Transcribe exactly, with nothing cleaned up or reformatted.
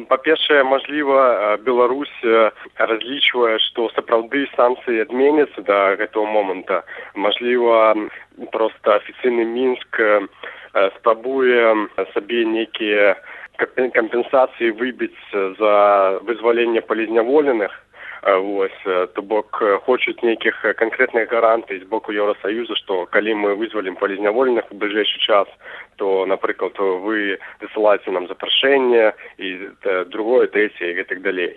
па-першае, мажліва, Беларусь разлічвае, што сапраўды санкцыі адменяцца да гэтага моманта. Мажліва, проста афіцыйны Мінск спрабуе сабе нейкія кампенсацыі выбіць за вызваленне палізняволеных. Вось, то бок хочуць нейкіх канкрэтных гарантый з боку Еўрасаюза, што калі мы вызвалім палізняволеных у бліжэйшы час, то, напрыклад, вы дасылаеце нам запрашэнне і другое, трэцяе і гэтак далей.